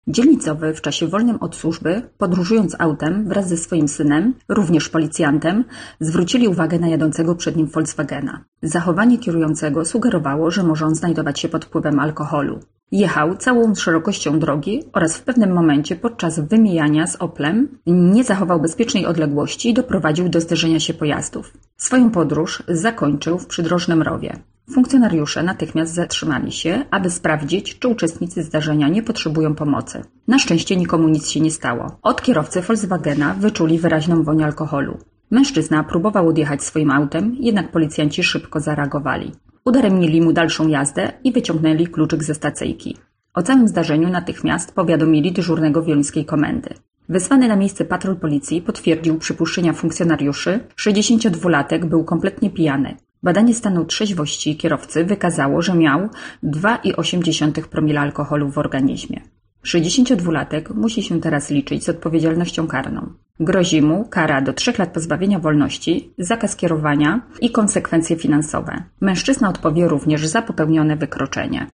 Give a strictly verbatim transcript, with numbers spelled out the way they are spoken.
Dzielnicowy w czasie wolnym od służby, podróżując autem wraz ze swoim synem, również policjantem, zwrócili uwagę na jadącego przed nim Volkswagena. Zachowanie kierującego sugerowało, że może on znajdować się pod wpływem alkoholu. Jechał całą szerokością drogi oraz w pewnym momencie podczas wymijania z Oplem nie zachował bezpiecznej odległości i doprowadził do zderzenia się pojazdów. Swoją podróż zakończył w przydrożnym rowie. Funkcjonariusze natychmiast zatrzymali się, aby sprawdzić, czy uczestnicy zdarzenia nie potrzebują pomocy. Na szczęście nikomu nic się nie stało. Od kierowcy Volkswagena wyczuli wyraźną woń alkoholu. Mężczyzna próbował odjechać swoim autem, jednak policjanci szybko zareagowali. Udaremnili mu dalszą jazdę i wyciągnęli kluczyk ze stacyjki. O całym zdarzeniu natychmiast powiadomili dyżurnego wieluńskiej komendy. Wezwany na miejsce patrol policji potwierdził przypuszczenia funkcjonariuszy. sześćdziesięciodwulatek był kompletnie pijany. Badanie stanu trzeźwości kierowcy wykazało, że miał dwa i osiem dziesiątych promila alkoholu w organizmie. sześćdziesięciodwulatek musi się teraz liczyć z odpowiedzialnością karną. Grozi mu kara do trzech lat pozbawienia wolności, zakaz kierowania i konsekwencje finansowe. Mężczyzna odpowie również za popełnione wykroczenie.